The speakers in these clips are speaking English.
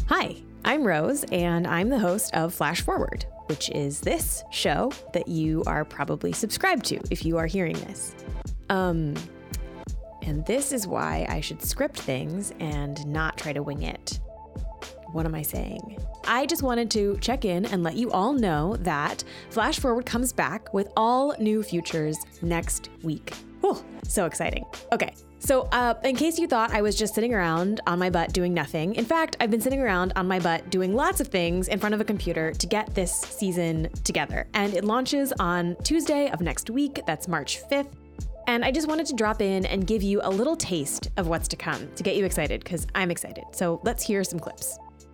Hi, I'm Rose, and I'm the host of Flash Forward, which is this show that you are probably subscribed to if you are hearing this. And this is why I should script things and not try to wing it. What am I saying? I just wanted to check in and let you all know that Flash Forward comes back with all new features next week. Whew, so exciting. Okay, so in case you thought I was just sitting around on my butt doing nothing, in fact, I've been sitting around on my butt doing lots of things in front of a computer to get this season together. And it launches on Tuesday of next week. That's March 5th. And I just wanted to drop in and give you a little taste of what's to come to get you excited, because I'm excited. So let's hear some clips.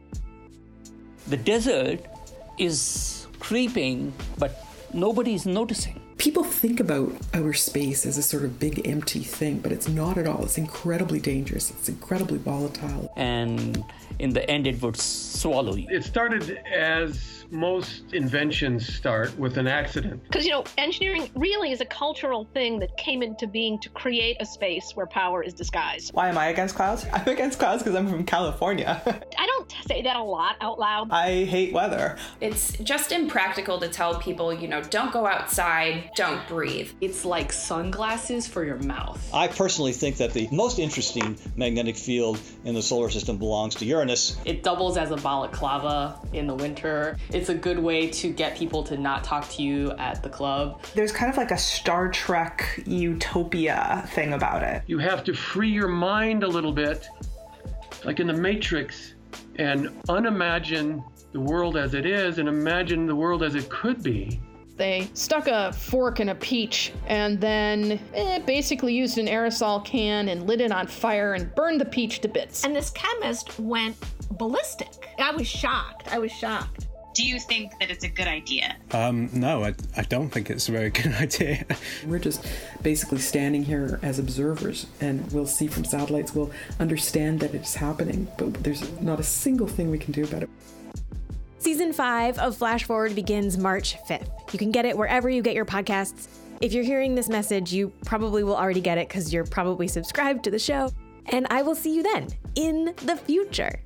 The desert is creeping, but nobody's noticing. People think about outer space as a sort of big empty thing, but it's not at all. It's incredibly dangerous. It's incredibly volatile. And in the end, it would swallow you. It started as most inventions start with an accident. Because, engineering really is a cultural thing that came into being to create a space where power is disguised. Why am I against clouds? I'm against clouds because I'm from California. I don't say that a lot out loud. I hate weather. It's just impractical to tell people, don't go outside, don't breathe. It's like sunglasses for your mouth. I personally think that the most interesting magnetic field in the solar system belongs to Uranus. It doubles as a balaclava in the winter. It's a good way to get people to not talk to you at the club. There's kind of like a Star Trek utopia thing about it. You have to free your mind a little bit, like in the Matrix, and unimagine the world as it is and imagine the world as it could be. They stuck a fork in a peach and then basically used an aerosol can and lit it on fire and burned the peach to bits. And this chemist went ballistic. I was shocked. Do you think that it's a good idea? No, I don't think it's a very good idea. We're just basically standing here as observers, and we'll see from satellites, we'll understand that it's happening, but there's not a single thing we can do about it. Season 5 of Flash Forward begins March 5th. You can get it wherever you get your podcasts. If you're hearing this message, you probably will already get it because you're probably subscribed to the show. And I will see you then, in the future.